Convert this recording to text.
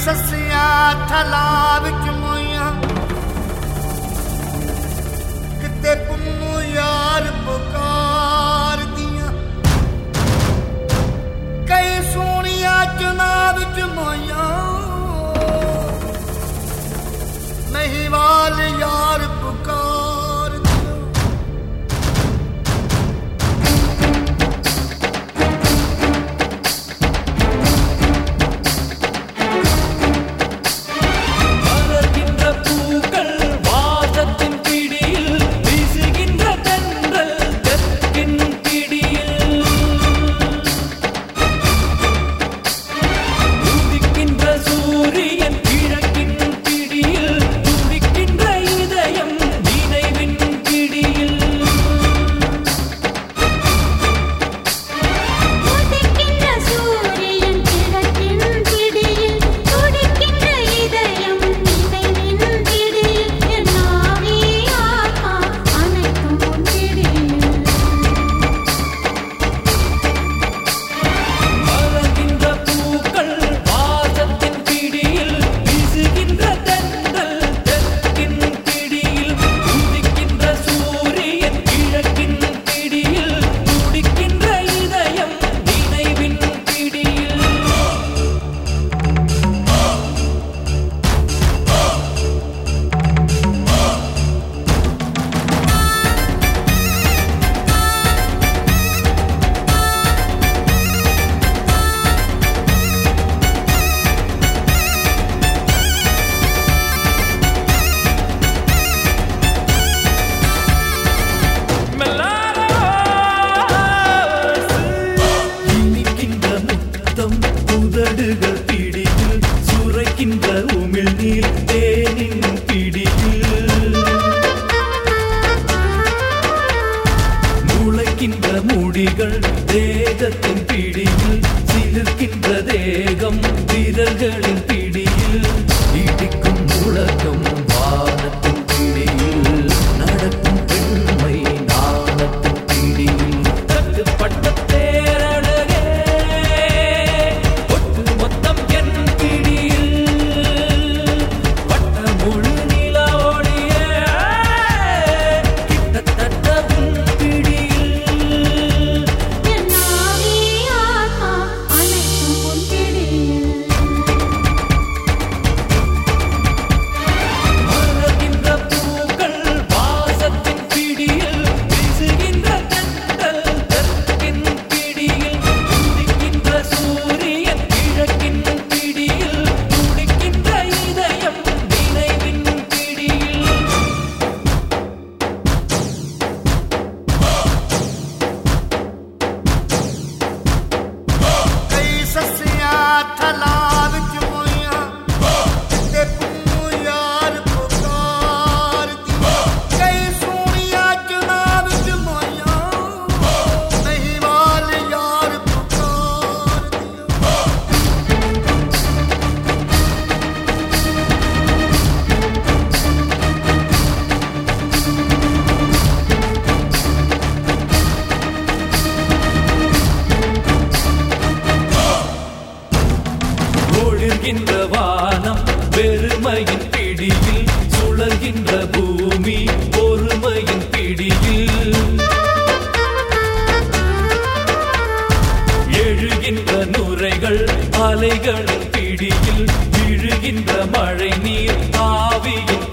ससियां थला विच मोइयां किते पुन्नू यार पुकार दियां कई सोनिया चुनाव विच मोइयां महिवाल यार पुकार दियां முடிகள் தேகத்தின் பிடியில் சிலிர்க்கின்ற தேகம் விரல்களின் பிடியில் இடிக்கும் முழக்கம் வானத்தின் பிடியில் நடக்கும் பெண்மை நாணத்தின் பிடியில் தட்டுப்பட்ட பேரழகே ஒட்டு மொத்தம் என் பிடியில் வட்ட முழு நிலவோடியே கிட்டத்தட்ட உன் பிடியில் ஒழுகின்ற வானம் பெருமையின் பிடியில் சுழல்கின்ற பூமி பொறுமையின் பிடியில் எழுகின்ற நுரைகள் அலைகளின் பிடியில் விழுகின்ற மழை நீர் ஆவியின்